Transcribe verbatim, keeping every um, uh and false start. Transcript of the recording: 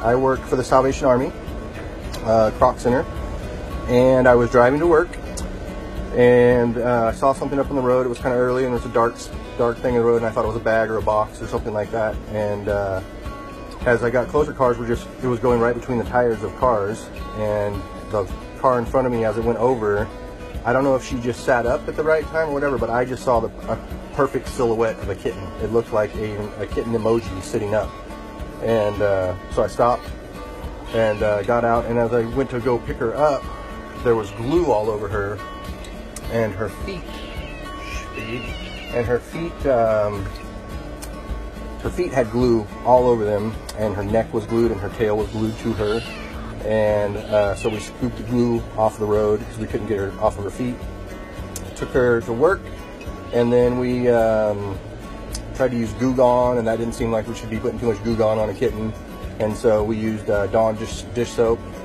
I work for the Salvation Army, uh, Croc Center, and I was driving to work, and uh, I saw something up on the road. It was kind of early, and there was a dark, dark thing in the road, and I thought it was a bag or a box or something like that. And uh, as I got closer, cars were just, it was going right between the tires of cars, and the car in front of me, as it went over, I don't know if she just sat up at the right time or whatever, but I just saw the a perfect silhouette of a kitten. It looked like a, a kitten emoji sitting up. And uh, so I stopped and uh, got out, and as I went to go pick her up, there was glue all over her, and her feet, and her feet, um, her feet had glue all over them, and her neck was glued, and her tail was glued to her. And uh, so we scooped the glue off the road because we couldn't get her off of her feet. Took her to work, and then we um, tried to use Goo Gone, and that didn't seem like we should be putting too much Goo Gone on a kitten. And so we used uh, Dawn dish, dish soap